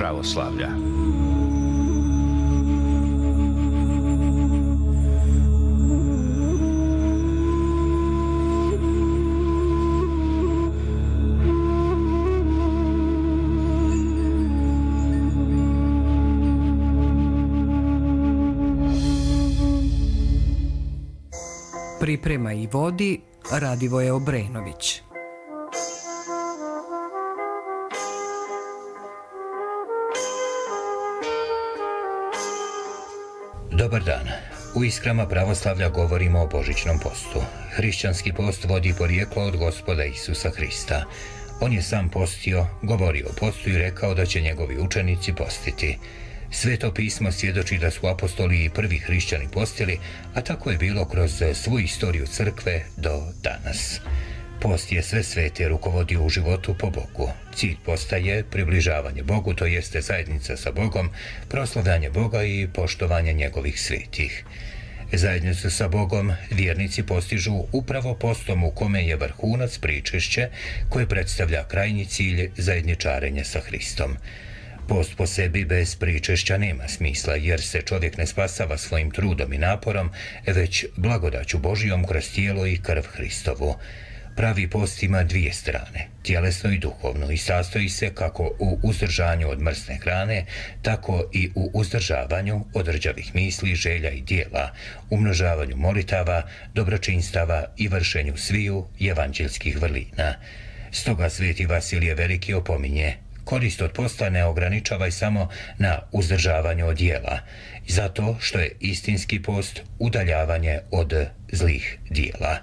pravoslavlja. Priprema i vodi Radivoje Obrenović. Dobar dan. U Iskrama pravoslavlja govorimo o božićnom postu. Hrišćanski post vodi porijeklo od Gospoda Isusa Hrista. On je sam postio, govorio o postu i rekao da će njegovi učenici postiti. Sveto pismo svjedoči da su apostoli i prvi hrišćani postili, a tako je bilo kroz svu istoriju crkve do danas. Post je sve svete rukovodio u životu po Bogu. Cilj posta je približavanje Bogu, to jeste zajednica sa Bogom, proslavljanje Boga i poštovanje njegovih svetih. Zajednicu sa Bogom vjernici postižu upravo postom u kome je vrhunac pričešće koje predstavlja krajnji cilj zajedničarenja sa Hristom. Post po sebi bez pričešća nema smisla, jer se čovjek ne spasava svojim trudom i naporom, već blagodaću Božijom kroz tijelo i krv Hristovu. Pravi post ima dvije strane, tjelesno i duhovno, i sastoji se kako u uzdržanju od mrsne hrane, tako i u uzdržavanju od rđavih misli, želja i dijela, umnožavanju molitava, dobročinstava i vršenju sviju evanđeljskih vrlina. Stoga sveti Vasilije Veliki opominje: korist od posta ne ograničavaj samo na uzdržavanju od dijela, zato što je istinski post udaljavanje od zlih dijela.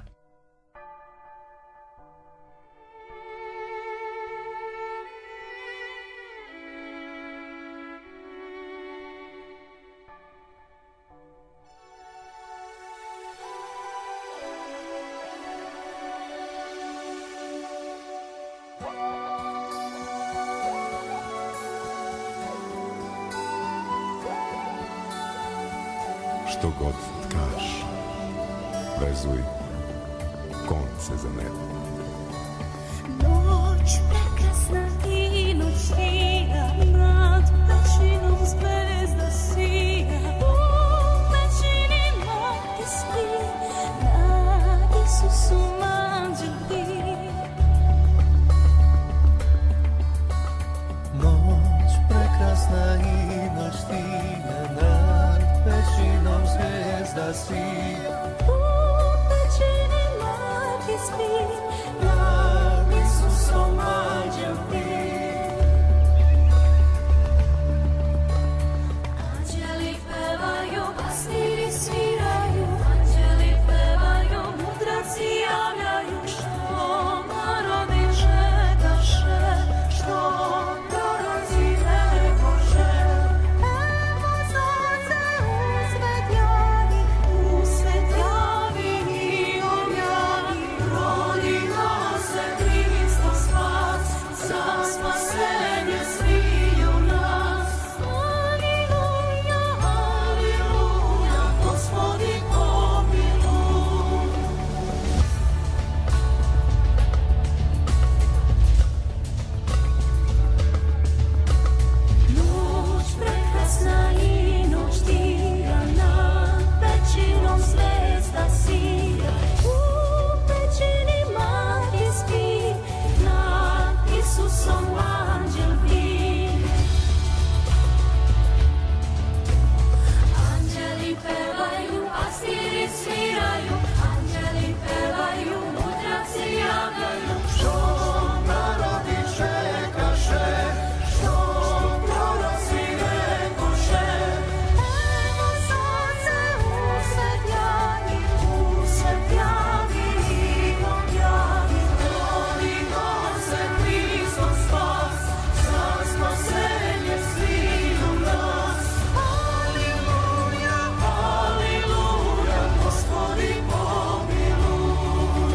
Što god tkaš, vezuj konce za nebo. Noć prekrasna i noć sija, nad pećinom zvezda sija. U pećini mati spi, na Isusu anđel bi. Noć prekrasna i noć sija, nad pećinom zvezda sija. U pećini mati spi, nad Isusom anđel bi. Anđeli pevaju, pastiri sviraju, anđeli pevaju, mudraci javljaju. Što narodi čekaše, što proroci rekoše. Evo sunce usvetljani, usvetljani i objavni. Rodila se Hristo spas, za spasenje sviju nas. Aleluja, aleluja, Gospodi pomiluj. Noć prekrasna i noć tiha, nad pećinom zvezda sija. U pećini mati spi, nad Isusom anđel bi. Anđeli pevaju, pastiri sviraju, anđeli pevaju, mudraci javljaju. Što narodi čekaše, što proroci rekoše. Evo sunce usvetljani, usvetljani i objavni. Rodilo se Hristo spas, za spasenje sviju nas. Aleluja, aleluja, Gospodi pomiluj.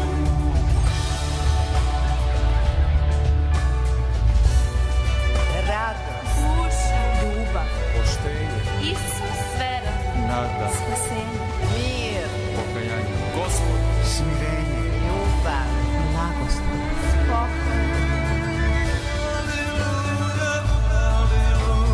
Radost, ljubav, Poštenje, Isus, vera, nada, spasenje, mir, pokajanje, Gospod, smirenje, ljubav, blagoslov, pokoj. Aleluja, aleluja.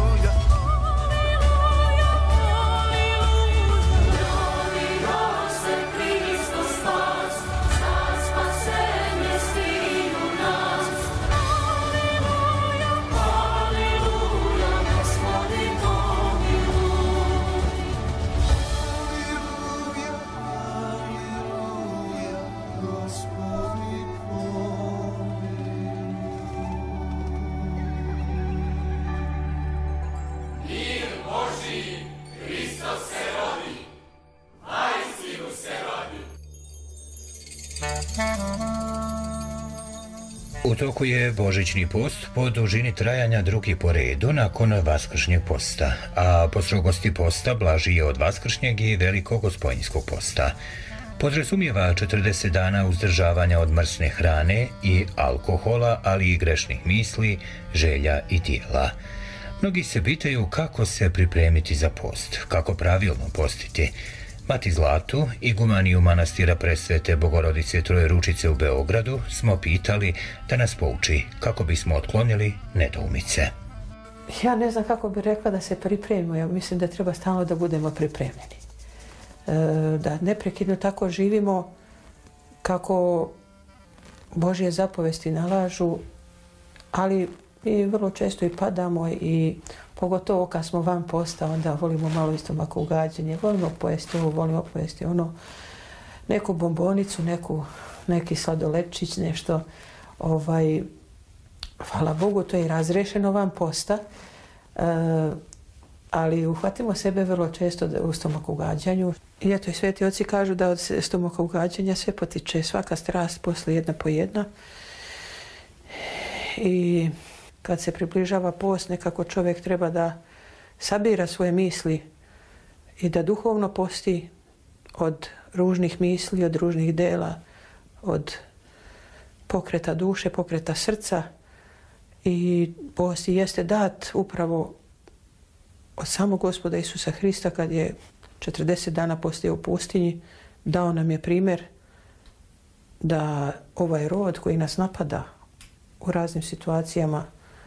U toku je božićni post po dužini trajanja drugi po redu nakon vaskršnjeg posta, a po strogosti posta blaži je od vaskršnjeg i velikog gospojinskog posta. Podrazumijeva 40 dana uzdržavanja od mrsne hrane i alkohola, ali i grešnih misli, želja i tijela. Mnogi se pitaju kako se pripremiti za post, kako pravilno postiti. Mati Zlatu, igumaniju manastira Presvete Bogorodice Trojeručice u Beogradu, smo pitali da nas pouči kako bismo otklonili nedoumice. Ja ne znam kako bi rekla da se pripremimo, ja mislim da treba stalno da budemo pripremljeni. Da neprekidno tako živimo kako Božje zapovesti nalažu, ali mi vrlo često i padamo i pogotovo kad smo van posta, onda volimo malo istomako ugađanje, volimo pojesti ovo, volimo pojesti ono, neku bombonicu, neki sladolepčić, nešto. Hvala Bogu, to je razrešeno van posta, ali uhvatimo sebe vrlo često u stomakugađanju. I eto i sveti oci kažu da od stomakugađanja sve potiče, svaka strast posle jedna po jedna. I kad se približava post, nekako čovjek treba da sabira svoje misli i da duhovno posti od ružnih misli, od ružnih dela, od pokreta duše, pokreta srca. I post jeste dat upravo od samog Gospoda Isusa Hrista kad je 40 dana postio u pustinji. Dao nam je primjer da ovaj rod koji nas napada u raznim situacijama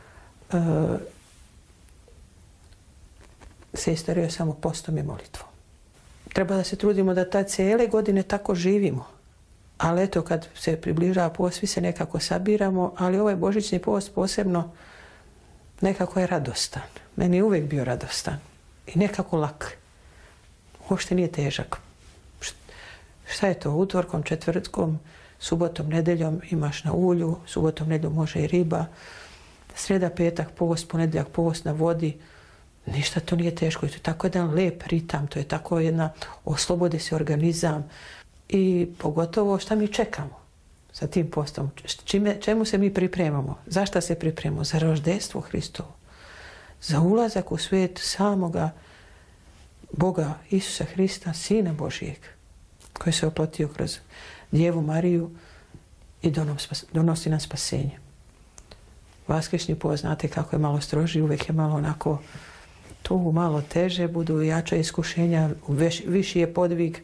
se istario samo postom i molitvom. Treba da se trudimo da ta cijele godine tako živimo. Ali eto, kad se približava post, svi se nekako sabiramo, ali ovaj božićni post posebno nekako je radostan. Meni je uvijek bio radostan i nekako lak. Uopšte nije težak. Šta je to? Utorkom, četvrtkom, subotom, nedeljom imaš na ulju, subotom, nedeljom može i riba, sreda, petak, post, ponedjeljak, post na vodi. Ništa to nije teško. To je tako jedan lep ritam, to je tako jedna, oslobodi se organizam. I pogotovo šta mi čekamo sa tim postom, čemu se mi pripremamo, za šta se pripremamo, za roždestvo Hristovo, za ulazak u svijet samoga Boga Isusa Hrista, Sina Božijeg, koji se oplotio kroz Djevu Mariju i donosi nam spasenje. Vaskršnji post, znate kako je malo stroži, uvijek je malo onako tu malo teže, budu jača iskušenja, viši je podvig.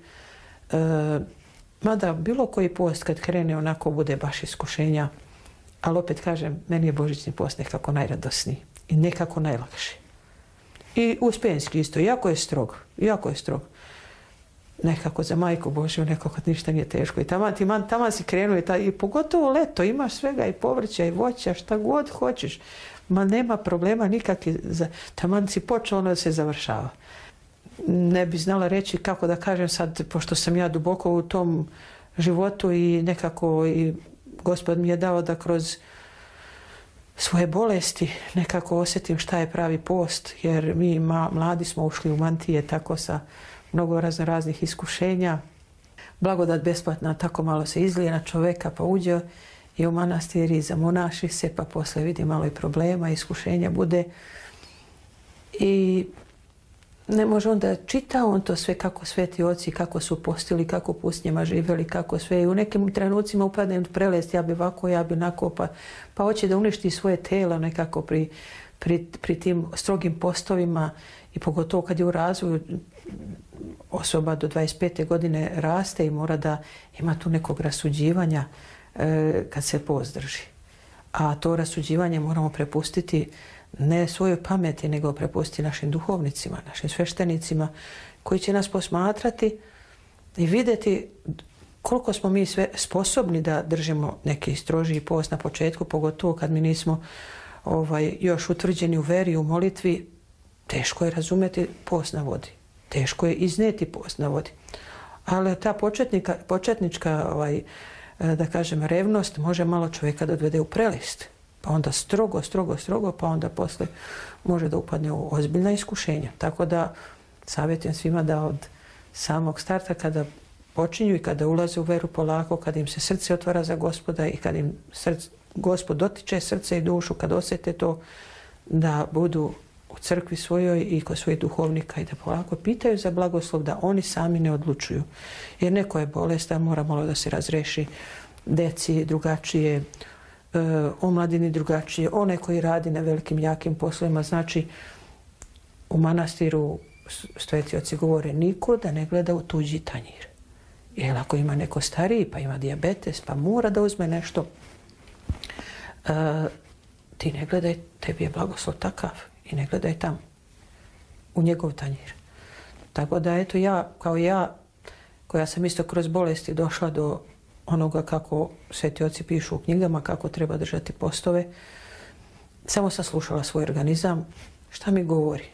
Mada bilo koji post kad krene onako bude baš iskušenja, ali opet kažem, meni je božićni post nekako najradosniji i nekako najlakši. I uspenski isto, jako je strog. Nekako za Majku Božju nekako ništa nije teško i taman si krenuo i pogotovo leto, imaš svega i povrća i voća, šta god hoćeš. Ma nema problema nikakvi, taman si počeo, ono se završava. Ne bi znala reći kako da kažem sad, pošto sam ja duboko u tom životu i nekako i Gospod mi je dao da kroz svoje bolesti nekako osjetim šta je pravi post, jer mi mladi smo ušli u mantije tako sa mnogo raznih iskušenja. Blagodat besplatna tako malo se izlije na čoveka, pa uđe i u manastir i zamonaši se, pa posle vidi malo i problema, iskušenja bude. I ne može onda čita on to sve kako sveti oci, kako su postili, kako pustinjama živjeli, kako sve. I u nekim trenucima upadne u prelest, ja bi ovako, ja bi onako, pa hoće da uništi svoje telo nekako pri tim strogim postovima i pogotovo kad je u razvoju osoba do 25. godine raste i mora da ima tu nekog rasuđivanja kad se post drži. A to rasuđivanje moramo prepustiti ne svojoj pameti, nego prepustiti našim duhovnicima, našim sveštenicima koji će nas posmatrati i vidjeti koliko smo mi sve sposobni da držimo neki strožiji post na početku, pogotovo kad mi nismo još utvrđeni u veri, u molitvi. Teško je razumjeti post na vodi. Teško je iznijeti post na vodi. Ali ta početnička da kažem, revnost može malo čovjeka da odvede u prelist. Pa onda strogo, pa onda posle može da upadne u ozbiljna iskušenja. Tako da savjetujem svima da od samog starta kada počinju i kada ulaze u veru polako, kada im se srce otvara za Gospoda i kada im Gospod dotiče srce i dušu, kad osjete to, da budu u crkvi svojoj i kod svojih duhovnika i da polako pitaju za blagoslov, da oni sami ne odlučuju. Jer neko je bolestan, mora malo da se razreši, deci drugačije, omladini drugačije, onaj koji radi na velikim jakim poslovima. Znači, u manastiru sveti oci govore niko da ne gleda u tuđi tanjir. Jer ako ima neko stariji pa ima dijabetes pa mora da uzme nešto, ti ne gledaj, tebi je blagoslov takav i ne gledaj tam u njegov tanjir. Tako da eto ja, koja sam isto kroz bolesti došla do onoga kako sveti oci pišu u knjigama, kako treba držati postove, samo sam slušala svoj organizam, šta mi govori.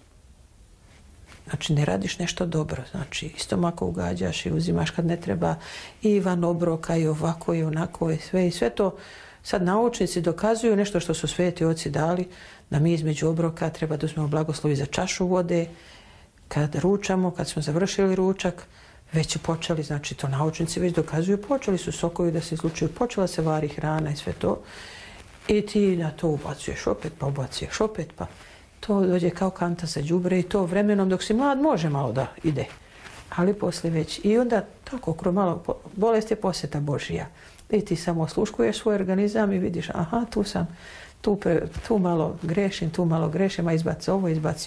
Znači, ne radiš nešto dobro. Znači, isto mako ugađaš i uzimaš kad ne treba i van obroka i ovako i onako i sve to. Sad naučnici dokazuju nešto što su sveti oci dali, da mi između obroka treba da uzmemo blagoslovi za čašu vode, kad ručamo, kad smo završili ručak, već su počeli, znači to naučnici već dokazuju, počeli su sokovi da se izlučuju, počela se vari hrana i sve to. I ti na to ubacuješ opet, pa ubacuješ opet, pa to dođe kao kanta za đubre i to vremenom dok si mlad može malo da ide. Ali poslije već. I onda tako, kroz malo, bolest je posjeta Božija. I ti samo osluškuješ svoj organizam i vidiš, aha, tu sam, tu malo grešim, a izbaci ovo.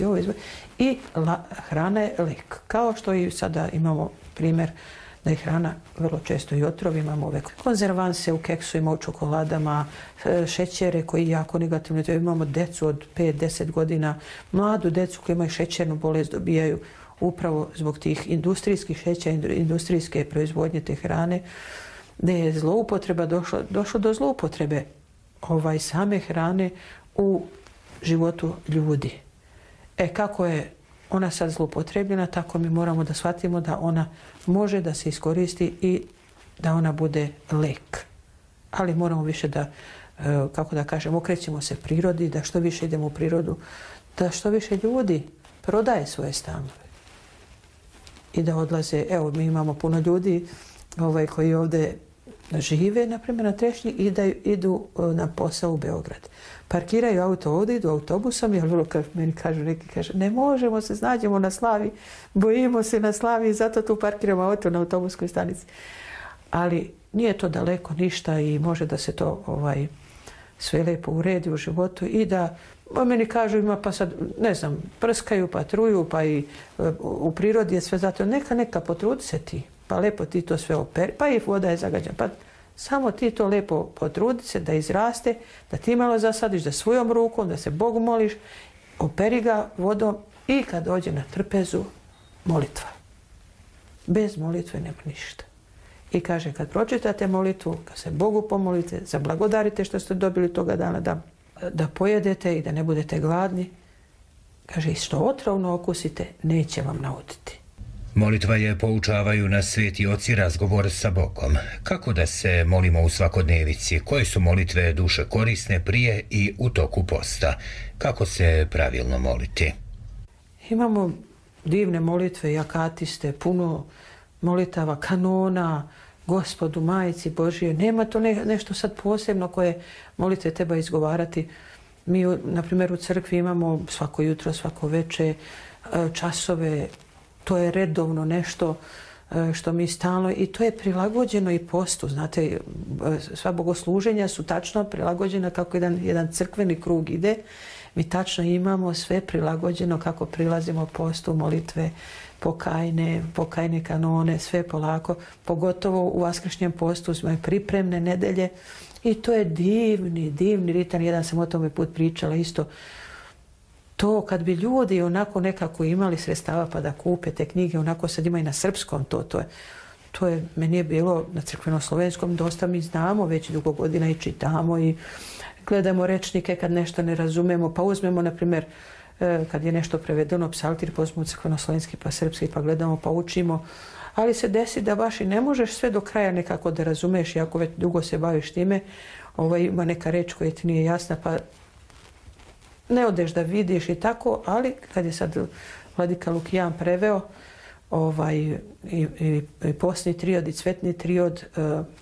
I hrana je lek. Kao što i sada imamo primjer da je hrana vrlo često i otrov. Imamo ove konzervanse u keksovima, u čokoladama, šećere koji jako negativno. Imamo decu od 5-10 godina, mladu decu koji imaju šećernu bolest dobijaju upravo zbog tih industrijskih šećera, industrijske proizvodnje te hrane, da je zloupotreba došlo do zloupotrebe same hrane u životu ljudi. Kako je ona sad zloupotrebljena, tako mi moramo da shvatimo da ona može da se iskoristi i da ona bude lek. Ali moramo više da, kako da kažem, okrećemo se prirodi, da što više idemo u prirodu, da što više ljudi prodaje svoje stanove i da odlaze. Evo, mi imamo puno ljudi koji ovdje žive, na primjer na Trešnji, i da idu na posao u Beograd. Parkiraju auto ovdje, idu autobusom, jer vrlo meni kažu, neki kaže, ne možemo se, snađemo na Slavi, bojimo se na Slavi i zato tu parkiramo auto na autobuskoj stanici. Ali nije to daleko ništa i može da se to sve lijepo uredi u životu i da, meni kažu, ima pa sad, ne znam, prskaju, pa truju, pa i u prirodi je sve zato, neka potrudi se ti. Pa lijepo ti to sve operi, pa i voda je zagađena. Pa samo ti to lijepo potrudi se da izraste, da ti malo zasadiš, da svojom rukom, da se Bogu moliš, operi ga vodom i kad dođe na trpezu, molitva. Bez molitve nema ništa. I kaže, kad pročitate molitvu, kad se Bogu pomolite, zablagodarite što ste dobili toga dana, da pojedete i da ne budete gladni, kaže, i što otrovno okusite, neće vam nauditi. Molitva je, poučavaju nas sveti oci, razgovor sa Bogom. Kako da se molimo u svakodnevici? Koje su molitve duše korisne prije i u toku posta? Kako se pravilno moliti? Imamo divne molitve, jakatiste, puno molitava, kanona, Gospodu, Majici Božije. Nema to nešto sad posebno koje molitve treba izgovarati. Mi, na primjer, u crkvi imamo svako jutro, svako veče, časove. To je redovno nešto što mi stalno, i to je prilagođeno i postu. Znate, sva bogosluženja su tačno prilagođena kako jedan crkveni krug ide. Mi tačno imamo sve prilagođeno kako prilazimo postu, molitve, pokajne kanone, sve polako. Pogotovo u vaskršnjem postu smo pripremne nedelje i to je divni ritam. Jedan sam o tome put pričala isto. To kad bi ljudi onako nekako imali sredstava pa da kupe te knjige, onako sad ima i na srpskom to je, meni je bilo na crkveno-slovenskom, dosta mi znamo, već dugo godina i čitamo i gledamo rečnike kad nešto ne razumemo, pa uzmemo, na primjer, kad je nešto prevedeno, psaltir, pozmemo crkveno-slovenski pa srpski, pa gledamo, pa učimo, ali se desi da baš i ne možeš sve do kraja nekako da razumeš, iako već dugo se baviš time, ima neka reč koja ti nije jasna, pa ne odeš da vidiš i tako, ali kad je sad vladika Lukijan preveo i postni triod i cvetni triod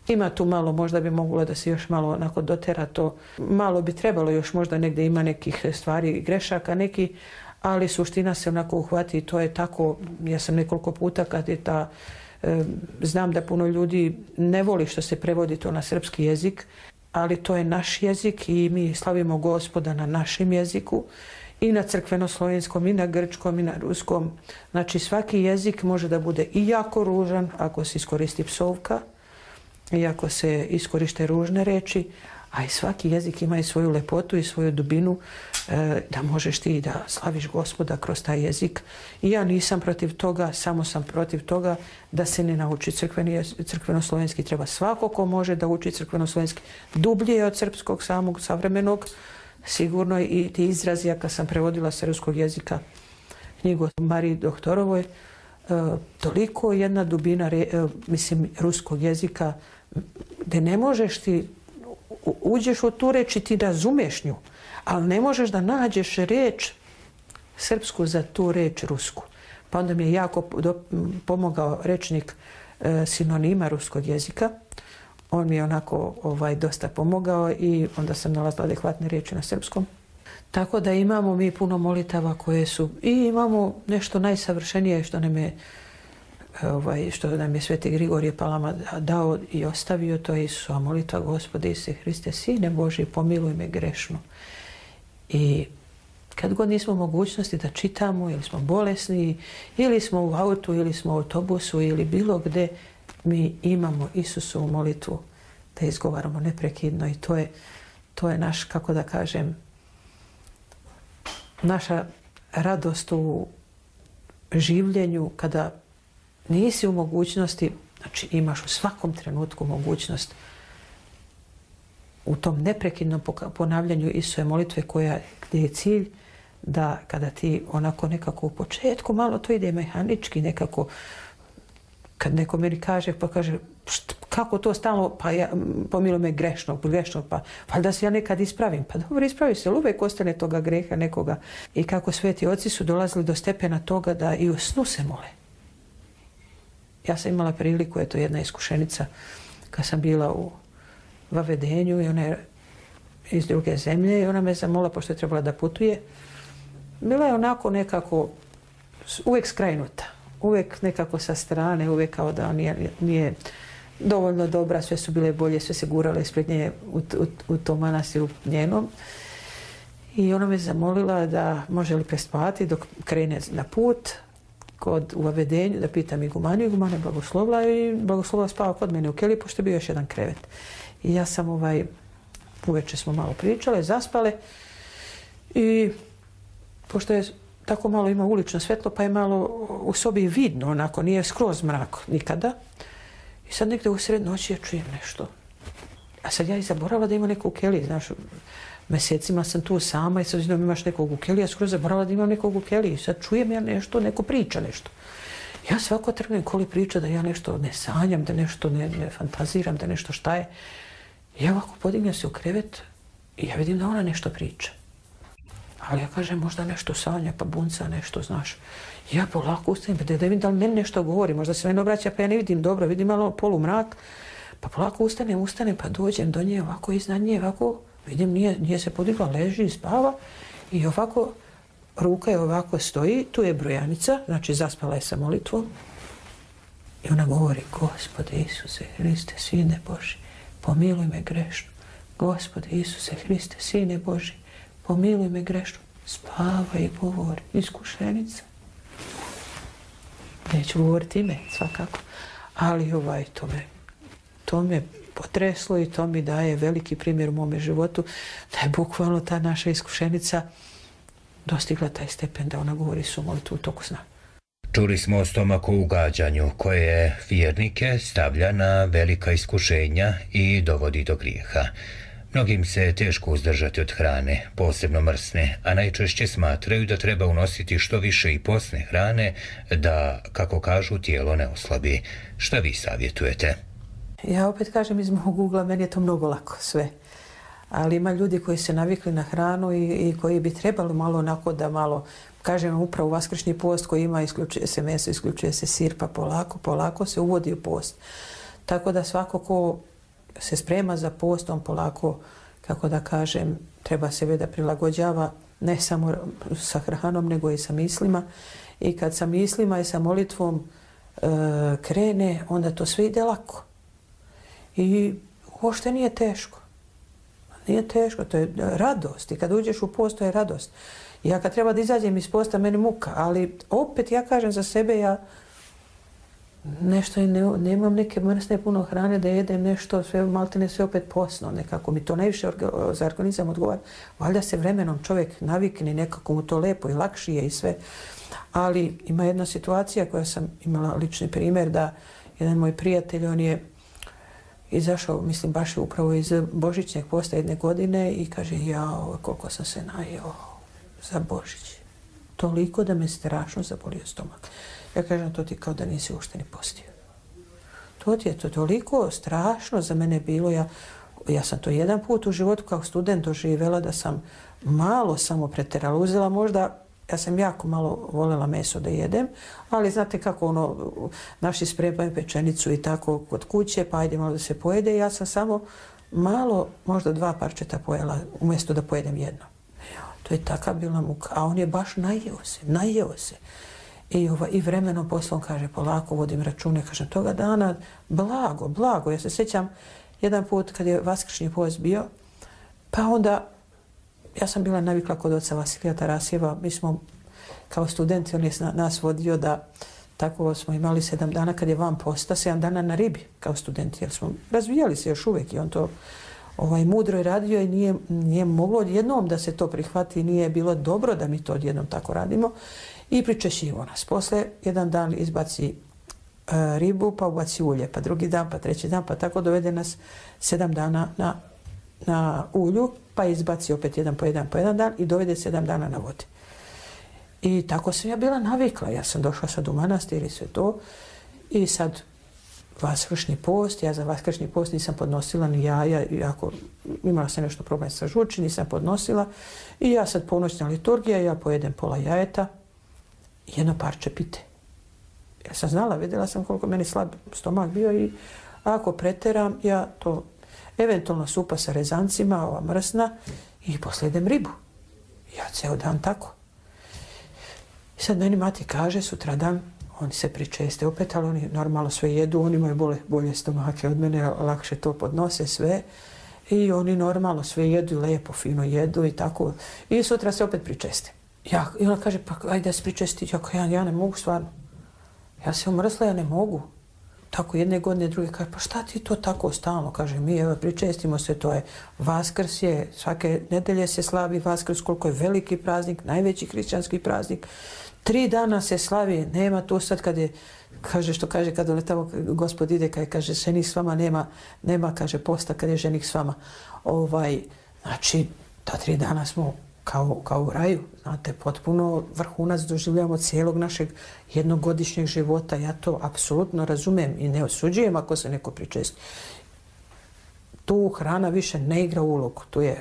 Ima tu malo, možda bi moglo da se još malo onako dotera to. Malo bi trebalo još možda negdje ima nekih stvari, grešaka neki, ali suština se onako uhvati i to je tako. Ja sam nekoliko puta kad je ta, znam da puno ljudi ne voli što se prevodi to na srpski jezik, ali to je naš jezik i mi slavimo Gospoda na našem jeziku i na crkveno-slovenskom, i na grčkom, i na ruskom. Znači svaki jezik može da bude i jako ružan ako se iskoristi psovka, i ako se iskoriste ružne reči, a i svaki jezik ima i svoju lepotu i svoju dubinu da možeš ti da slaviš Gospoda kroz taj jezik. I ja nisam protiv toga, samo sam protiv toga da se ne nauči crkveno-slovenski. Treba svako ko može da uči crkveno-slovenski dublje od srpskog samog savremenog. Sigurno i ti izrazi, ja kad sam prevodila sa ruskog jezika knjigu Mariji Doktorovoj, toliko jedna dubina ruskog jezika gdje ne možeš ti, uđeš u tu reč i ti razumeš nju, ali ne možeš da nađeš reč srpsku za tu reč rusku. Pa onda mi je jako pomogao rečnik sinonima ruskog jezika. On mi je onako dosta pomogao i onda sam nalazila adekvatne riječi na srpskom. Tako da imamo mi puno molitava koje su i imamo nešto najsavršenije što nam je Sveti Grigorije Palama dao i ostavio, to je Isusova molitva: Gospode Isuse Hriste, Sine Božji, pomiluj me grešnu. I kad god nismo u mogućnosti da čitamo, ili smo bolesni, ili smo u autu, ili smo u autobusu, ili bilo gde, mi imamo Isusovu molitvu da izgovaramo neprekidno i to je naš, kako da kažem, naša radost u življenju kada nisi u mogućnosti, znači imaš u svakom trenutku mogućnost u tom neprekidnom ponavljanju Isusove molitve gdje je cilj da kada ti onako nekako u početku malo to ide mehanički nekako, kad neko meni kaže pa kaže kako to stalno, pa ja pomiluj me grešnog, pa valjda se ja nekad ispravim. Pa dobro, ispravi se, ali uvijek ostane toga greha nekoga. I kako sveti oci su dolazili do stepena toga da i u snu se mole. Ja sam imala priliku, eto jedna iskušenica, kad sam bila u Vavedenju i ona je iz druge zemlje i ona me zamolila, pošto je trebala da putuje. Bila je onako nekako uvijek skrajnuta, uvijek nekako sa strane, uvijek kao da nije dovoljno dobra, sve su bile bolje, sve se gurale ispred nje u tom manastiru njenom. I ona me zamolila da može li prespavati dok krene na put u Vavedenju, da pitam igumanju. Igumana je blagoslovila i blagoslovila spava kod mene u keliji, pošto je bio još jedan krevet. I ja sam uveče smo malo pričale, zaspale i pošto je tako malo ima ulično svetlo, pa je malo u sobi vidno, onako, nije skroz mrak nikada. I sad negdje u sred noći ja čujem nešto. A sad ja i zaboravila da ima neko u keliji, znaš, mjesecima sam tu sama i sad znam imaš nekog u keliji, ja skroz zaboravila da imam nekog u keliji. Sad čujem ja nešto, neko priča nešto. Ja svako trgnem koli priča da ja nešto ne sanjam, da nešto ne fantaziram, da nešto šta je. Ja ovako podignem se u krevet i ja vidim da ona nešto priča. Ali ja kažem, možda nešto sanja, pa bunca nešto, znaš. Ja polako ustajem, da vidim da li meni nešto govori, možda se meni obraća, pa ja ne vidim dobro, vidim malo polumrak. Pa polako ustanem, pa dođem do nje ovako iznad nje, ovako, vidim, nije se podigla, leži, spava i ovako, ruka je ovako stoji, tu je brojanica, znači zaspala je sa molitvom. I ona govori: Gospode Isuse Hriste, Sine Božji, pomiluj me grešnu. Gospode Isuse Hriste, Sine Božji, pomiluj me grešnu. Spava i govori, iskušenica. Neću govoriti ime, svakako. Ali to me potreslo i to mi daje veliki primjer u mome životu, da je bukvalno ta naša iskušenica dostigla taj stepen da ona govori su molitvu u toku sna. Čuli smo o stomaku ugađanju koje vjernike stavlja na velika iskušenja i dovodi do grijeha. Mnogim se je teško uzdržati od hrane, posebno mrsne, a najčešće smatraju da treba unositi što više i posne hrane da, kako kažu, tijelo ne oslabi. Šta vi savjetujete? Ja opet kažem iz mog ugla, meni je to mnogo lako sve. Ali ima ljudi koji se navikli na hranu i koji bi trebalo malo onako da malo, kažem upravo vaskršnji post koji ima, isključuje se meso, isključuje se sir, pa polako se uvodi u post. Tako da svako ko se sprema za post, on polako, kako da kažem, treba sebe da prilagođava ne samo sa hranom, nego i sa mislima. I kad sa mislima i sa molitvom krene, onda to sve ide lako. I uopšte nije teško. Nije teško, to je radost. I kad uđeš u post, to je radost. Ja kad treba da izađem iz posta, meni muka. Ali opet ja kažem za sebe, ja nešto nemam neke mrsne puno hrane da jedem nešto, sve maltene sve opet posno. Nekako mi to najviše za organizam odgovara. Valjda se vremenom čovjek navikne, nekako mu to lepo i lakšije i sve. Ali ima jedna situacija koja sam imala lični primjer da jedan moj prijatelj, on je izašao, mislim baš upravo iz Božićnjeg posta jedne godine i kaže jao, koliko sam se najeo za Božić. Toliko da me strašno zabolio stomak. Ja kažem, to ti kao da nisi uopšte ni postio. To ti je to toliko strašno za mene bilo. Ja sam to jedan put u životu kao student doživjela da sam malo samo preterala. Uzela možda, ja sam jako malo voljela meso da jedem, ali znate kako naši spremaju pečenicu i tako kod kuće, pa ajde malo da se pojede. Ja sam samo malo, možda 2 parčeta pojela, umjesto da pojedem jedno. To je taka bila muka. A on je baš najeo se. I vremenom poslom, kaže, polako vodim račune, kažem, toga dana, blago. Ja se sjećam jedan put kad je vaskršnji post bio, pa onda ja sam bila navikla kod oca Vasilija Tarasjeva. Mi smo kao studenti, on je nas vodio da tako smo imali 7 dana kad je van posta, 7 dana na ribi kao studenti, jer smo razvijali se još uvijek i on to mudro je radio i nije moglo odjednom da se to prihvati, nije bilo dobro da mi to odjednom tako radimo i pričešćivo nas. Posle jedan dan izbaci ribu, pa ubaci ulje, pa drugi dan, pa treći dan, pa tako dovede nas 7 dana na ulju, pa izbaci opet jedan po jedan dan i dovede 7 dana na vodi. I tako sam ja bila navikla. Ja sam došla sad u manastir i sve to. I sad vaskršnji post, ja za vaskršnji post nisam podnosila ni jaja, iako imala sam nešto problem sa žuči, nisam podnosila. I ja sad ponoćna liturgija, ja pojedem pola jajeta i jedno parče pite. Ja sam znala, vidjela sam koliko meni slab stomak bio i ako preteram, ja to eventualno supa sa rezancima, ova mrsna, i poslije jedem ribu. Ja ceo dan tako. I sad meni mati kaže, sutradan, oni se pričeste opet, ali oni normalno sve jedu, oni imaju bolje stomake od mene, lakše to podnose sve. I oni normalno sve jedu, lepo, fino jedu i tako. I sutra se opet pričeste. I ona kaže, pa ajde da se pričesti. Ja ne mogu stvarno. Ja se umrsla, ja ne mogu. Tako jedne godine, druge kaže, pa šta ti to tako stalno? Kaže, mi evo pričestimo se, to je Vaskrs je, svake nedelje se slavi Vaskrs, koliko je veliki praznik, najveći hrišćanski praznik. 3 dana se slavi, nema to sad kad je, kaže, kad tamo Gospod ide, kaže, ženih s vama nema, kaže, posta kad je ženih s vama. Znači, ta 3 dana smo kao u raju, znate, potpuno vrhunac doživljamo cijelog našeg jednogodišnjeg života. Ja to apsolutno razumem i ne osuđujem ako se neko pričesti. Tu hrana više ne igra ulogu.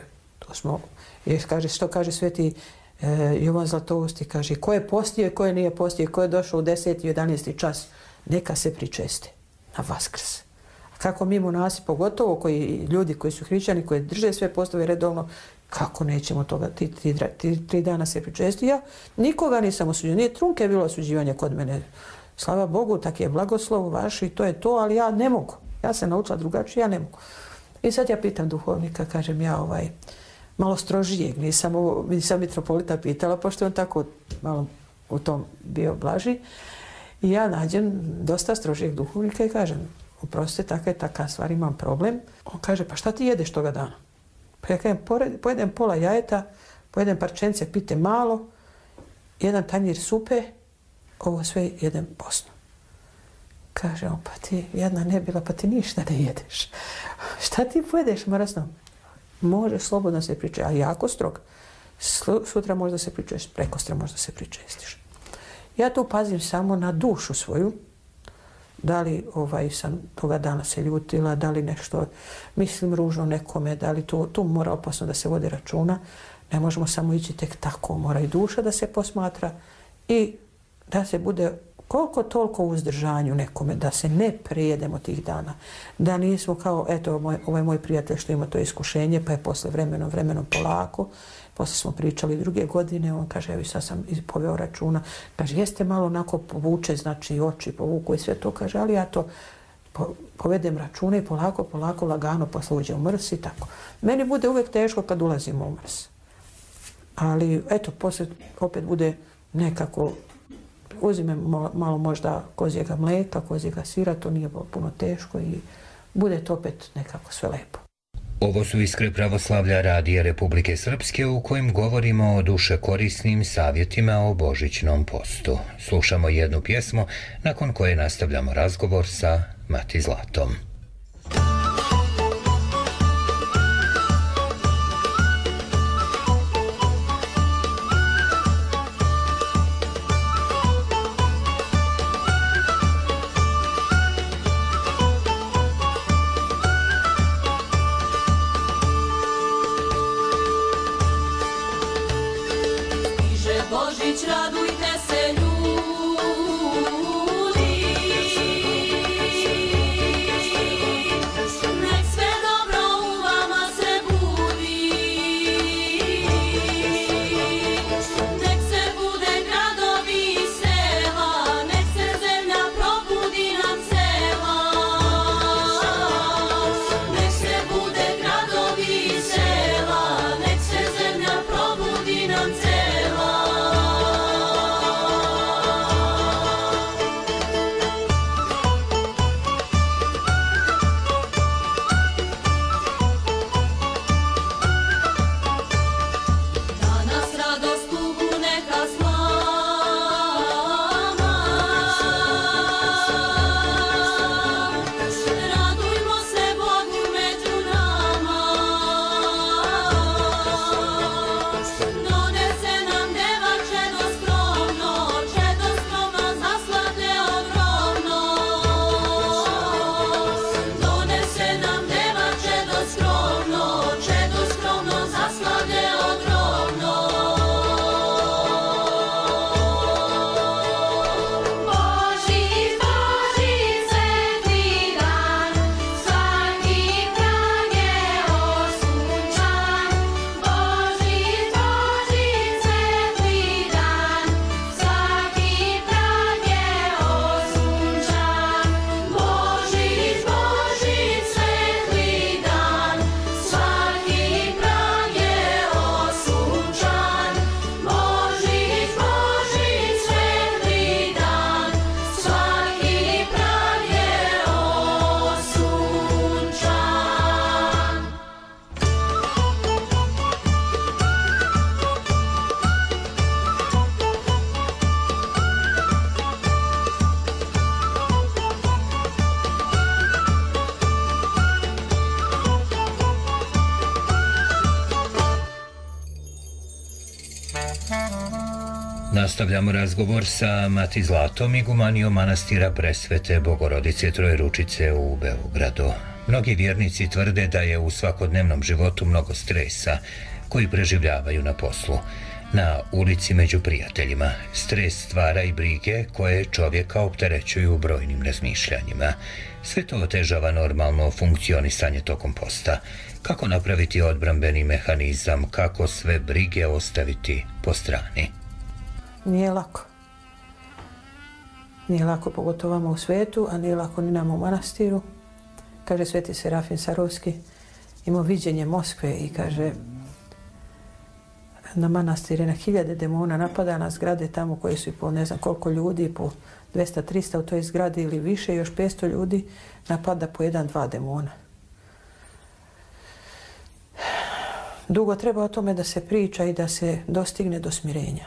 Što kaže sveti Jovan Zlatousti, kaže, ko je postio i ko je nije postio, ko je došao u 10. i 11. čas, neka se pričeste na Vaskrs. Kako mi monasi, pogotovo ljudi koji su hrišćani, koji drže sve postove redovno, kako nećemo toga, ti 3 dana se pričesti. Ja nikoga nisam osuđio, nije trunke bilo osuđivanje kod mene. Slava Bogu, tak je blagoslov vaš i to je to, ali ja ne mogu. Ja sam naučila drugačije, ja ne mogu. I sad ja pitam duhovnika, kažem ja malo strožijeg, nisam mitropolita pitala, pošto je on tako malo u tom bio blaži. I ja nađem dosta strožijeg duhovnika i kažem, oprostite, taka stvar, imam problem. On kaže, pa šta ti jedeš toga dana? Pa ja kažem, pojedem pola jajeta, pojedem parčence pite malo, jedan tanjir supe, ovo sve jedem posno. Kaže on, pa ti jedna ne bila, pa ti ništa ne jedeš. Šta ti pojedeš mrsno? Može slobodno se pričesti, ali jako strog. Sutra možda se pričestiš, prekostra možda se pričestiš. Ja tu pazim samo na dušu svoju, da li sam toga dana se ljutila, da li nešto mislim ružno nekome, da li tu mora opasno da se vodi računa. Ne možemo samo ići tek tako, mora i duša da se posmatra i da se bude koliko toliko uzdržanju nekome, da se ne prijedemo tih dana. Da nismo kao, eto, ovaj moj prijatelj što ima to iskušenje, pa je posle vremenom polako. Posle smo pričali druge godine, on kaže, evo sad sam poveo računa. Kaže, jeste malo onako povuče, znači oči povuku i sve to. Kaže, ali ja to povedem računa i polako, lagano posle uđe u mrs i tako. Meni bude uvijek teško kad ulazimo u mrs. Ali, eto, posle opet bude nekako, uzimem malo možda kozjega mlijeka, kozjega sira, to nije puno teško i bude to opet nekako sve lepo. Ovo su Iskre pravoslavlja Radija Republike Srpske u kojim govorimo o duše korisnim savjetima o božićnom postu. Slušamo jednu pjesmu, nakon koje nastavljamo razgovor sa Mati Zlatom. Božić, radujte se ljudi, nek sve dobro u vama se budi, nek se bude gradovi i sela, nek se zemlja probudi nam cela, nek se bude gradovi i sela, nek se zemlja probudi nam cela. Nastavljamo razgovor sa Mati Zlatom, igumanijom manastira Presvete Bogorodice Trojeručice u Beogradu. Mnogi vjernici tvrde da je u svakodnevnom životu mnogo stresa koji preživljavaju na poslu, na ulici među prijateljima. Stres stvara i brige koje čovjeka opterećuju brojnim razmišljanjima. Sve to otežava normalno funkcionisanje tokom posta. Kako napraviti odbrambeni mehanizam, kako sve brige ostaviti po strani? Nije lako. Nije lako, pogotovo vama u svetu, a nije lako ni nama u manastiru. Kaže Sveti Serafin Sarovski, imao viđenje Moskve i kaže na manastire na 1000 demona napada na zgrade tamo koje su i po ne znam koliko ljudi, po 200-300 u toj zgradi ili više, još 500 ljudi napada po 1-2 demona. Dugo treba o tome da se priča i da se dostigne do smirenja.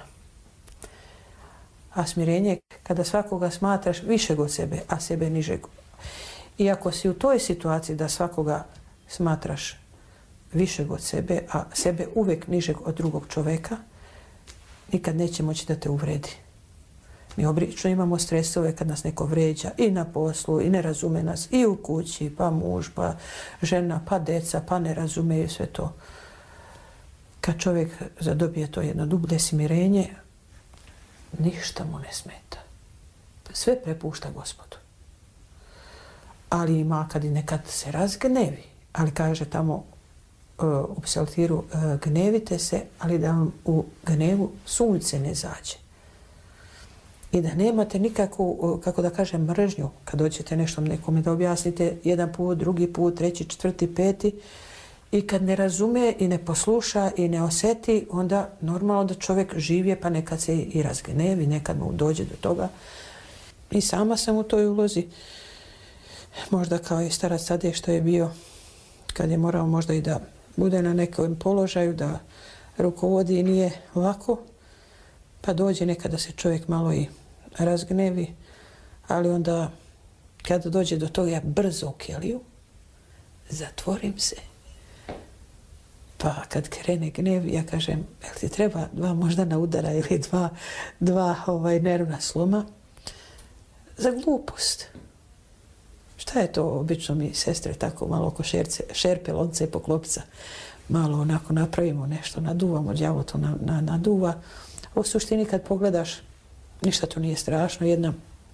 A smirenje je kada svakoga smatraš višeg od sebe, a sebe nižeg. I ako si u toj situaciji da svakoga smatraš višeg od sebe, a sebe uvijek nižeg od drugog čoveka, nikad neće moći da te uvredi. Mi obično imamo stresove kad nas neko vređa i na poslu, i ne razume nas, i u kući, pa muž, pa žena, pa deca, pa ne razumeju sve to. Kad čovjek zadobije to jedno dublje smirenje, ništa mu ne smeta. sve prepušta Gospodu. Ali ima kad i nekad se razgnevi. Ali kaže tamo u psaltiru gnevite se, ali da vam u gnevu sunce ne zađe. I da nemate nikakvu, kako da kažem, mržnju kad dođete nešto nekome da objasnite jedan put, drugi put, treći, četvrti, peti. I kad ne razume i ne posluša i ne osjeti, onda normalno da čovjek živje pa nekad se i razgnevi, nekad mu dođe do toga. I sama sam u toj ulozi. Možda kao i starac Tadej što je bio, kad je morao možda i da bude na nekom položaju, da rukovodi i nije lako, pa dođe nekada da se čovjek malo i razgnevi, ali onda kada dođe do toga ja brzo u keliju, zatvorim se, pa kad krene gnev, ja kažem, jel ti treba 2 moždana udara ili dva nervna sloma za glupost. Šta je to? Obično mi sestre tako malo oko šerpe, lonce i poklopca. Malo onako napravimo nešto, naduvamo, đavo to naduva. U suštini kad pogledaš, ništa to nije strašno. Jedna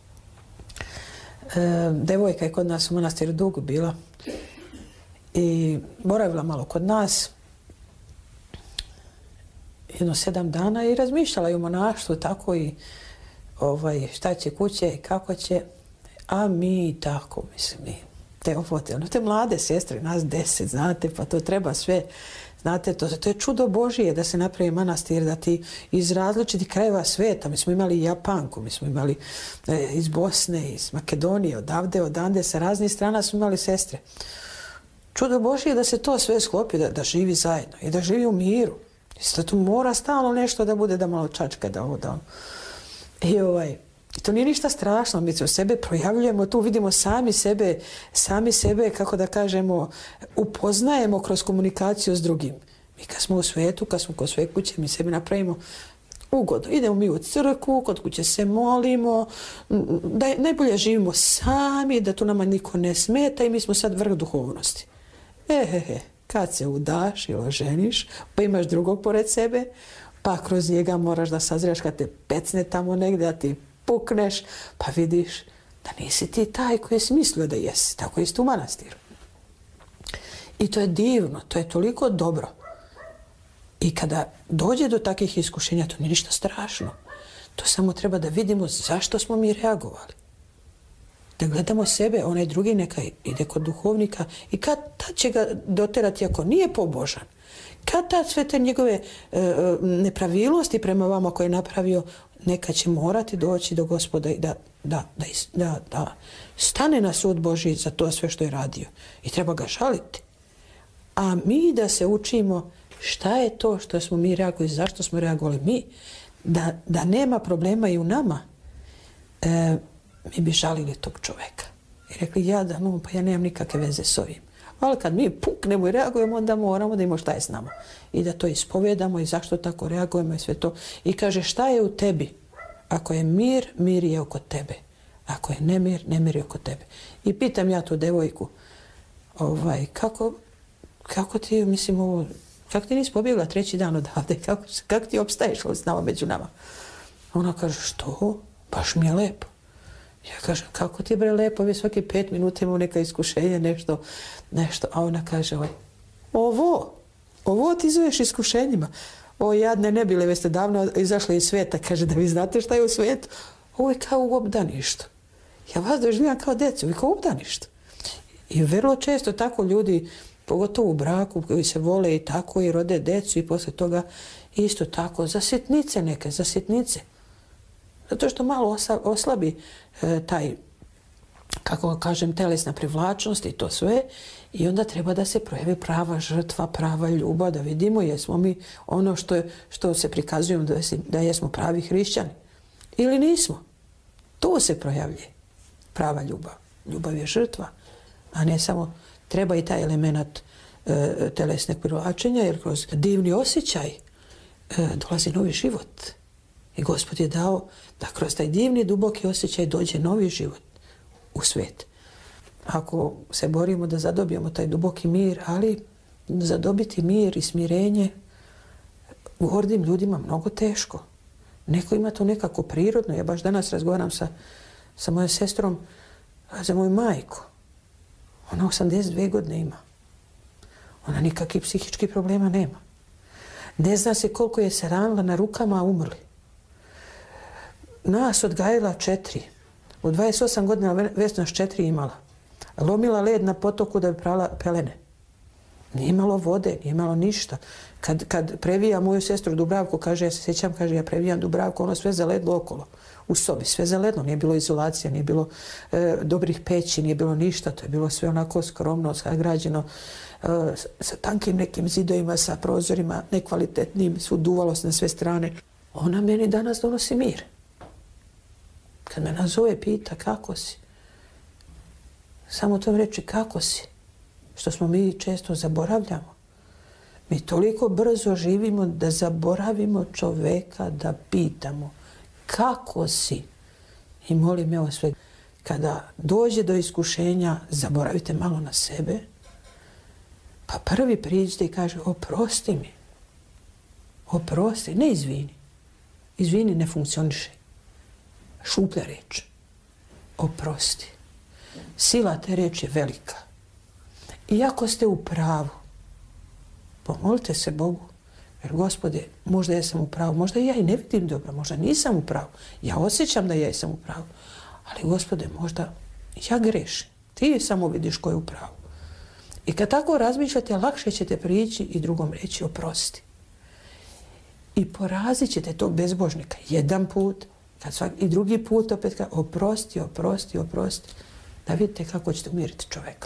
devojka je kod nas u manastiru dugo bila i boravila malo kod nas jedno 7 dana i razmišljala i u monaštvu tako i šta će kuće i kako će. A mi tako, mislim, te mlade sestre, nas 10, znate, pa to treba sve, znate, to je čudo Božije da se napravi manastir, da ti iz različitih krajeva sveta, mi smo imali Japanku, mi smo imali iz Bosne, iz Makedonije, odande, sa raznih strana smo imali sestre. Čudo Božije da se to sve sklopi, da živi zajedno i da živi u miru. Da tu mora stalno nešto da bude, da malo čačka, da ovo, da ono. I to nije ništa strašno, mi se u sebe projavljujemo, tu vidimo sami sebe, kako da kažemo, upoznajemo kroz komunikaciju s drugim. Mi kad smo u svijetu, kad smo kod svoje kuće, mi sebi napravimo ugodu. Idemo mi u crkvu, kod kuće se molimo, da najbolje živimo sami, da tu nama niko ne smeta i mi smo sad vrh duhovnosti. Kad se udaš ili oženiš, pa imaš drugog pored sebe, pa kroz njega moraš da sazreš kad te pecne tamo negdje, da ti pukneš, pa vidiš da nisi ti taj koji si mislio da jesi, tako isto u manastiru. I to je divno, to je toliko dobro. I kada dođe do takvih iskušenja, to nije ništa strašno. To samo treba da vidimo zašto smo mi reagovali. Da gledamo sebe, onaj drugi neka ide kod duhovnika i kad tad će ga doterati ako nije pobožan. Kad tad sve te njegove nepravilnosti prema vama koje je napravio, neka će morati doći do Gospoda i da stane na sud Božji za to sve što je radio. I treba ga žaliti. A mi da se učimo šta je to što smo mi reagovali, zašto smo reagovali mi, da nema problema i u nama, mi bi žalili tog čoveka. I rekli, pa ja nemam nikakve veze s ovim. Ali kad mi puknemo i reagujemo, onda moramo da imamo šta je s nama. I da to ispovedamo i zašto tako reagujemo i sve to. I kaže, šta je u tebi? Ako je mir, mir je oko tebe. Ako je nemir, nemir je oko tebe. I pitam ja tu devojku, kako ti, mislim, kako ti nisi pobjegla 3. dan odavde? Kako ti opstaješ s nama, među nama? Ona kaže, što? Baš mi je lepo. Ja kažem, kako ti je bre lepo, vi svaki 5 minuta imamo neka iskušenja, nešto. A ona kaže, ovo ti zoveš iskušenjima. O jadne nebile, vi ste davno izašli iz svijeta. Kaže, da vi znate šta je u svijetu. Ovo je kao u obdaništu. Ja vas doživljam kao djecu, vi kao u obdaništu. I vrlo često tako ljudi, pogotovo u braku, koji se vole i tako i rode djecu i posle toga isto tako, za sitnice. Zato što malo oslabi taj, kako kažem, telesna privlačnost i to sve. I onda treba da se projavi prava žrtva, prava ljubav, da vidimo jesmo mi ono što se prikazujemo da jesmo pravi hrišćani. Ili nismo. To se projavlje. Prava ljubav. Ljubav je žrtva. A ne samo, treba i taj element telesnog privlačenja, jer kroz divni osjećaj dolazi novi život. I Gospod je dao da kroz taj divni, duboki osjećaj dođe novi život u svijet. Ako se borimo da zadobijemo taj duboki mir, ali zadobiti mir i smirenje gordim ljudima mnogo teško. Neko ima to nekako prirodno. Ja baš danas razgovaram sa sa mojom sestrom za moju majku. Ona 82 godine ima. Ona nikakvih psihičkih problema nema. Ne zna se koliko je se ranila na rukama, a umrli. Nas odgajila 4. U 28 godina već nas 4 imala. Lomila led na potoku da bi prala pelene. Nije imalo vode, nije imalo ništa. Kad previja moju sestru Dubravku, kaže, ja se sjećam, kaže, ja previjam Dubravku, ono sve zaledlo okolo. U sobi, sve zaledlo. Nije bilo izolacija, nije bilo dobrih peći, nije bilo ništa. To je bilo sve onako skromno, sagrađeno, sa tankim nekim zidovima, sa prozorima, nekvalitetnim, duvalo se na sve strane. Ona meni danas donosi mir. Kad me nazove, pita kako si. Samo to reći kako si. Što smo mi često zaboravljamo. Mi toliko brzo živimo da zaboravimo čoveka da pitamo kako si. I molim evo sve, kada dođe do iskušenja, zaboravite malo na sebe, pa prvi priđite i kaže oprosti mi. Oprosti, ne izvini. Izvini ne funkcioniše. Šuplja reč. Oprosti. Sila te reči je velika. Iako ste u pravu, pomolite se Bogu, jer Gospode, možda ja sam u pravu, možda ja i ne vidim dobro, možda nisam u pravu. Ja osjećam da ja sam u pravu, ali Gospode, možda ja grešim. Ti samo vidiš ko je u pravu. I kad tako razmišljate, lakše ćete prići i drugom reći oprosti. I porazit ćete tog bezbožnika jedan put, i drugi put opet kaže oprosti, oprosti, oprosti. Da vidite kako ćete umiriti čoveka.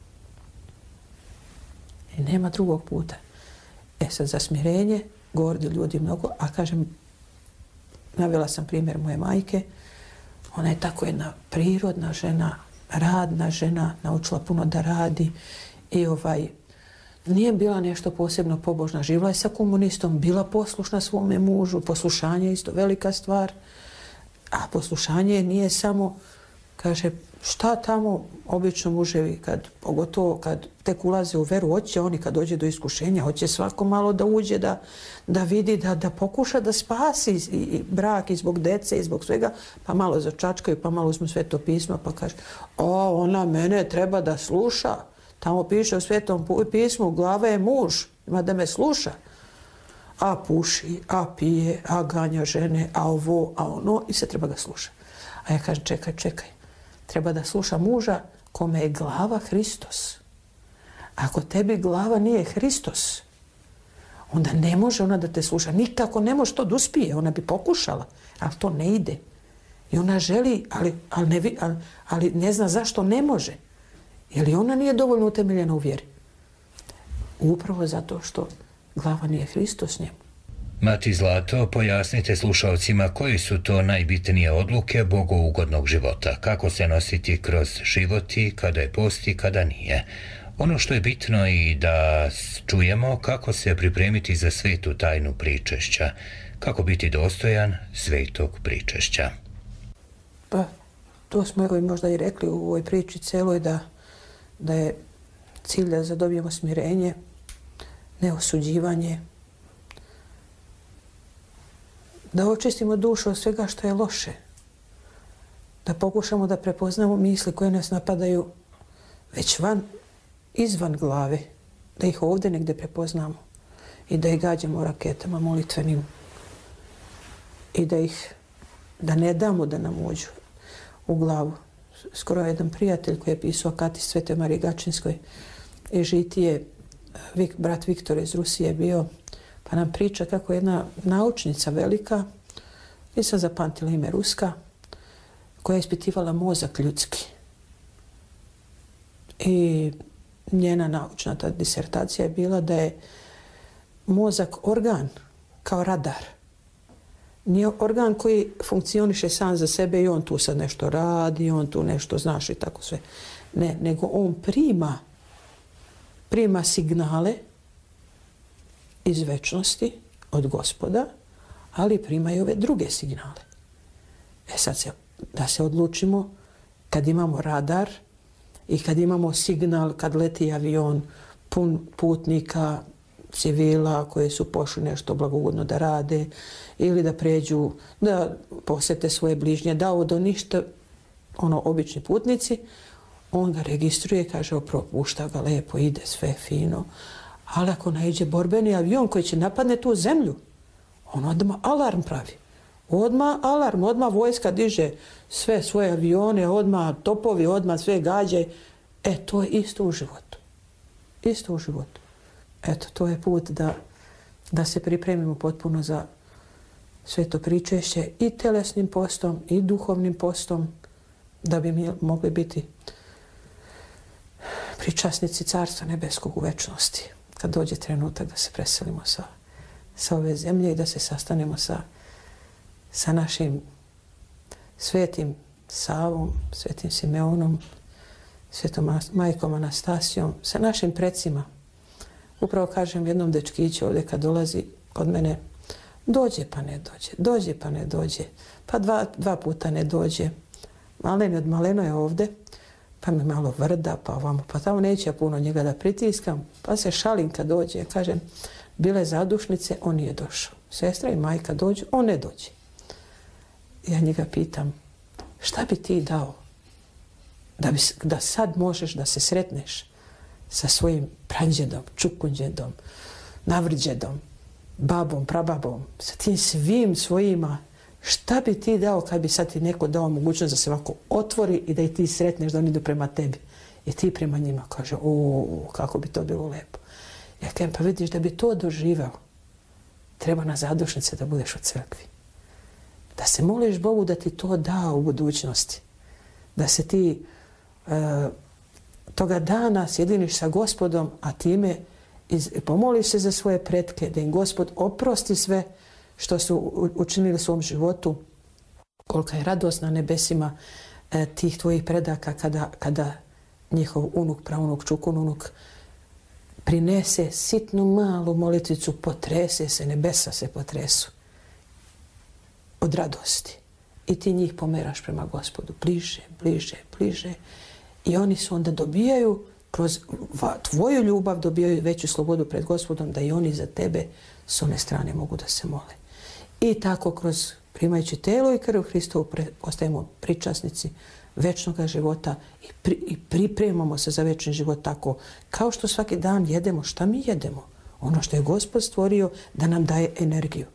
I nema drugog puta. Sad za smirenje govori ljudi mnogo, a kažem, navela sam primjer moje majke. Ona je tako jedna prirodna žena, radna žena, naučila puno da radi i nije bila nešto posebno pobožna. Živjela je sa komunistom, bila poslušna svome mužu, poslušanje je isto velika stvar. A poslušanje nije samo, kaže, šta tamo obično muževi, pogotovo kad tek ulaze u veru, hoće oni kad dođe do iskušenja, hoće svako malo da uđe, da vidi, da pokuša da spasi i brak i zbog dece i zbog svega, pa malo začačkaju, pa malo uzmu Sveto pismo, pa kaže, ona mene treba da sluša. Tamo piše u Svetom pismu, glava je muž, ima da me sluša. A puši, a pije, a ganja žene, a ovo, a ono, i se treba ga sluša. A ja kažem, čekaj. Treba da sluša muža kome je glava Hristos. Ako tebi glava nije Hristos, onda ne može ona da te sluša. Nikako ne može to da uspije. Ona bi pokušala, ali to ne ide. I ona želi, ali ne zna zašto ne može. Jer i ona nije dovoljno utemeljena u vjeri. Upravo zato što glava nije Hristos njemu. Mati Zlato, pojasnite slušalcima koji su to najbitnije odluke bogougodnog života. Kako se nositi kroz život i kada je post i kada nije. Ono što je bitno i da čujemo kako se pripremiti za svetu tajnu pričešća. Kako biti dostojan svetog pričešća. Pa, to smo možda i rekli u ovoj priči celoj da je cilj da zadobijemo smirenje, neosuđivanje, da očistimo dušu od svega što je loše, da pokušamo da prepoznamo misli koje nas napadaju već izvan glave, da ih ovdje negdje prepoznamo i da ih gađamo raketama molitvenim i da ne damo da nam uđu u glavu. Skoro jedan prijatelj koji je pisao Katist Svete Marije Gačinskoj i žitije, brat Viktor iz Rusije bio, pa nam priča kako jedna naučnica velika, nisam zapamtila ime Ruska, koja je ispitivala mozak ljudski. I njena naučna ta disertacija je bila da je mozak organ kao radar. Nije organ koji funkcioniše sam za sebe i on tu sad nešto radi, on tu nešto znaš i tako sve. Ne, nego on prima signale iz večnosti od Gospoda, ali prima i ove druge signale. Sad da se odlučimo kad imamo radar i kad imamo signal, kad leti avion pun putnika, civila koji su pošli nešto blagogodno da rade ili da pređu, da posete svoje bližnje, da ovo do ništa obični putnici, on ga registruje, kaže, propušta ga lepo, ide sve fino. Ali ako naiđe borbeni avion koji će napadne tu zemlju, on odmah alarm pravi. Odmah alarm, odmah vojska diže sve svoje avione, odmah topovi, odmah sve gađe. To je isto u životu. Isto u životu. Eto, to je put da se pripremimo potpuno za sveto pričešće i telesnim postom i duhovnim postom, da bi mi mogli biti pričasnici Carstva nebeskog u večnosti. Kad dođe trenutak da se preselimo sa ove zemlje i da se sastanemo sa našim svetim Savom, svetim Simeonom, svetom majkom Anastasijom, sa našim precima. Upravo kažem jednom dečkiću ovdje kad dolazi kod mene, dođe pa ne dođe, dođe pa ne dođe, pa dva puta ne dođe. Malen od maleno je ovdje, pa me malo vrda, pa ovamo, pa tamo neće ja puno njega da pritiskam, pa se šalim kad dođe. Kažem, bile zadušnice, on nije došao. Sestra i majka dođu, on ne dođe. Ja njega pitam, šta bi ti dao da sad možeš da se sretneš sa svojim pranđedom, čukunđedom, navrđedom, babom, prababom, sa tim svim svojima, šta bi ti dao kad bi sad ti neko dao mogućnost da se ovako otvori i da i ti sretneš da oni idu prema tebi i ti prema njima? Kaže, kako bi to bilo lepo. Ja kažem, pa vidiš, da bi to doživao, treba na zadušnice da budeš u crkvi. Da se moliš Bogu da ti to da u budućnosti. Da se ti toga dana sjediniš sa Gospodom, a time pomoliš se za svoje pretke, da im Gospod oprosti sve što su učinili u svom životu, kolika je radost na nebesima tih tvojih predaka kada njihov unuk, praunuk, čukununuk prinese sitnu malu molitvicu, potrese se, nebesa se potresu od radosti. I ti njih pomeraš prema Gospodu, bliže, bliže, bliže. I oni su onda dobijaju, kroz tvoju ljubav dobijaju veću slobodu pred Gospodom, da i oni za tebe s one strane mogu da se mole. I tako kroz primajući telo i krv Hristovu postajemo pričasnici večnog života i pripremamo se za večni život tako kao što svaki dan jedemo. Šta mi jedemo? Ono što je Gospod stvorio da nam daje energiju.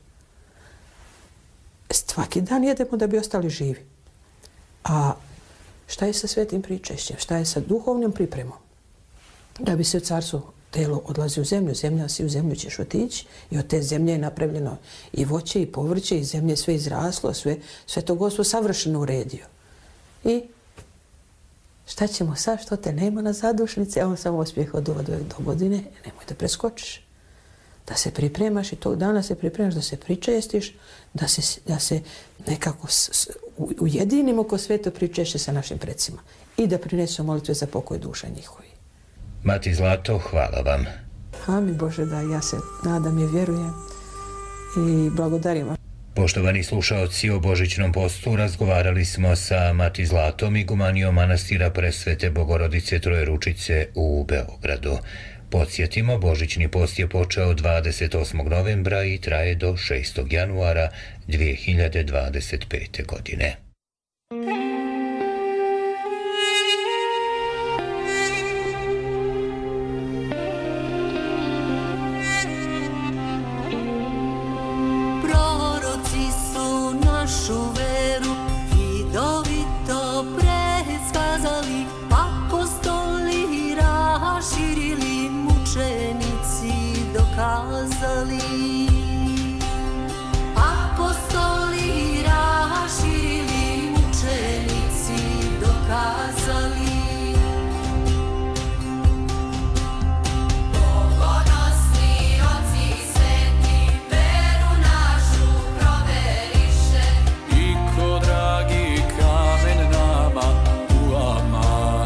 Svaki dan jedemo da bi ostali živi. A šta je sa svetim pričešćem? Šta je sa duhovnom pripremom? Da bi se u carstvo telo odlazi u zemlju, zemlja si u zemlju ćeš otići i od te zemlje je napravljeno i voće i povrće i zemlje sve izraslo, sve to Gospod savršeno uredio. I šta ćemo sad što te nema na zadušnici, evo samo uspjeh od do godine, nemoj da preskočiš. Da se pripremaš i tog dana se pripremaš, da se pričestiš, da se nekako ujedinimo ko sveto pričešće sa našim precima i da prinesemo molitve za pokoj duša njihovi. Mati Zlato, hvala vam. Amin Bože, da ja se nadam i vjerujem i blagodarim vam. Poštovani slušaoci, o Božićnom postu razgovarali smo sa Mati Zlatom, igumanijom manastira Presvete Bogorodice Trojeručice u Beogradu. Podsjetimo, Božićni post je počeo 28. novembra i traje do 6. januara 2025. godine. Proroci su našu veru vidovito predskazali, apostoli raširili, mučenici dokazali. Apostoli raširili, mučenici dokazali. Pogodnosni oci sveti veru našu proveriše. I ko dragi kamen nama u ama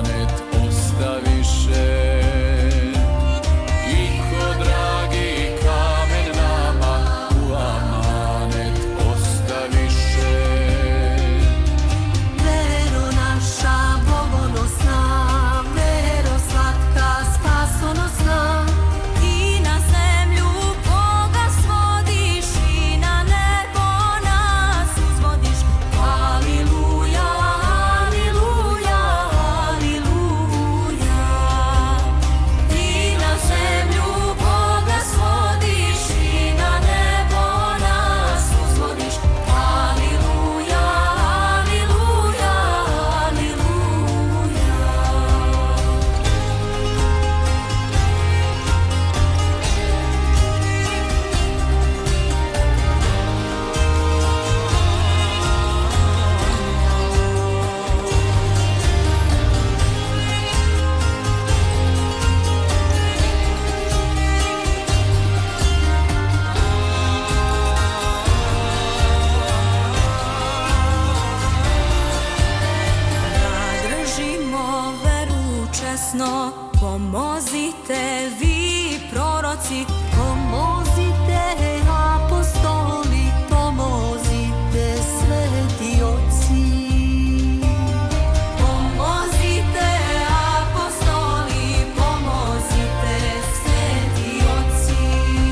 jasno, pomozite vi proroci, Pomozite apostoli, pomozite sveti oci. pomozite apostoli, pomozite sveti oci.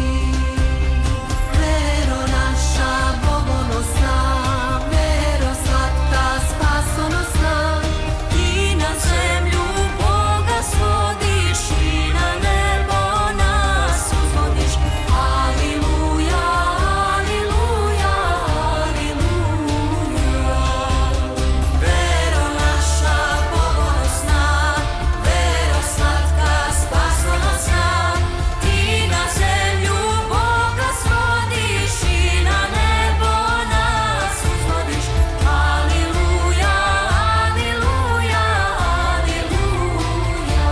Vero naša bogonosna, vero slatka spasonosna, Ti na zemlju Boga svodiš i na nebo nas uzvodiš. Aliluja, aliluja, aliluja. Vero naša bogonosna, vero slatka spasonosna, Ti na zemlju Boga svodiš i na nebo nas uzvodiš. Aliluja, aliluja, aliluja.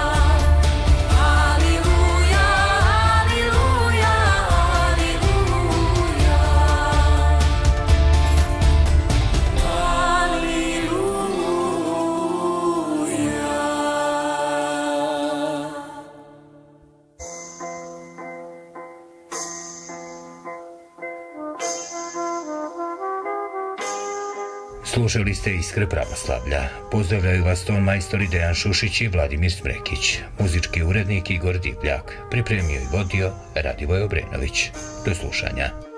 Aliluja, Slušali ste Iskre pravoslavlja. Pozdravljaju vas ton majstori Dejan Šušić i Vladimir Smrekić. Muzički urednik Igor Divljak. Pripremio i vodio Radivoje Obrenović. Do slušanja.